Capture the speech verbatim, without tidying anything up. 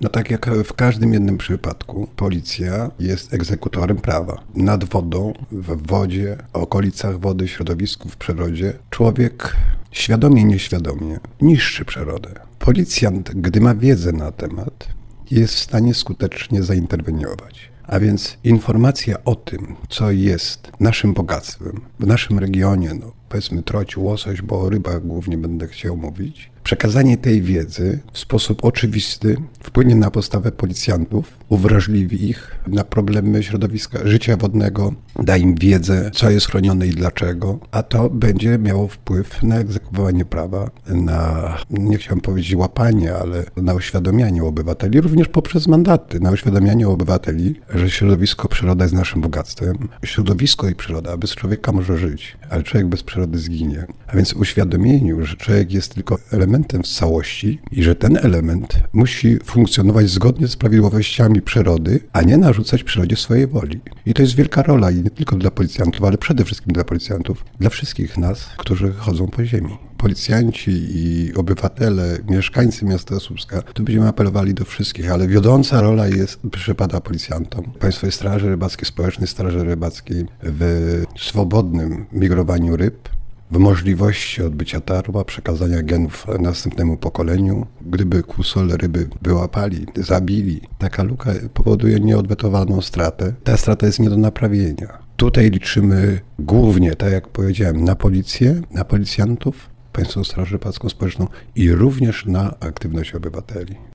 No tak jak w każdym jednym przypadku, policja jest egzekutorem prawa. Nad wodą, w wodzie, okolicach wody, środowisku, w przyrodzie człowiek świadomie i nieświadomie niszczy przyrodę. Policjant, gdy ma wiedzę na temat, jest w stanie skutecznie zainterweniować. A więc informacja o tym, co jest naszym bogactwem, w naszym regionie, no powiedzmy troć, łosoś, bo o rybach głównie będę chciał mówić, przekazanie tej wiedzy w sposób oczywisty wpłynie na postawę policjantów, uwrażliwi ich na problemy środowiska życia wodnego, da im wiedzę, co jest chronione i dlaczego, a to będzie miało wpływ na egzekwowanie prawa, na, nie chciałem powiedzieć łapanie, ale na uświadamianie obywateli, również poprzez mandaty, na uświadamianie obywateli, że środowisko, przyroda jest naszym bogactwem. Środowisko i przyroda, bez człowieka może żyć, ale człowiek bez przyrody zginie. A więc uświadomieniu, że człowiek jest tylko elementem w całości i że ten element musi funkcjonować zgodnie z prawidłowościami przyrody, a nie narzucać przyrodzie swojej woli. I to jest wielka rola i nie tylko dla policjantów, ale przede wszystkim dla policjantów, dla wszystkich nas, którzy chodzą po ziemi. Policjanci i obywatele, mieszkańcy miasta Słupska, tu będziemy apelowali do wszystkich, ale wiodąca rola jest, przypada policjantom. Państwowej Straży Rybackiej, Społecznej Straży Rybackiej w swobodnym migrowaniu ryb, w możliwości odbycia tarła, przekazania genów następnemu pokoleniu. Gdyby kłusol ryby wyłapali, zabili, taka luka powoduje nieodwetowaną stratę. Ta strata jest nie do naprawienia. Tutaj liczymy głównie, tak jak powiedziałem, na policję, na policjantów, Państwową Straż Rybacką Społeczną i również na aktywność obywateli.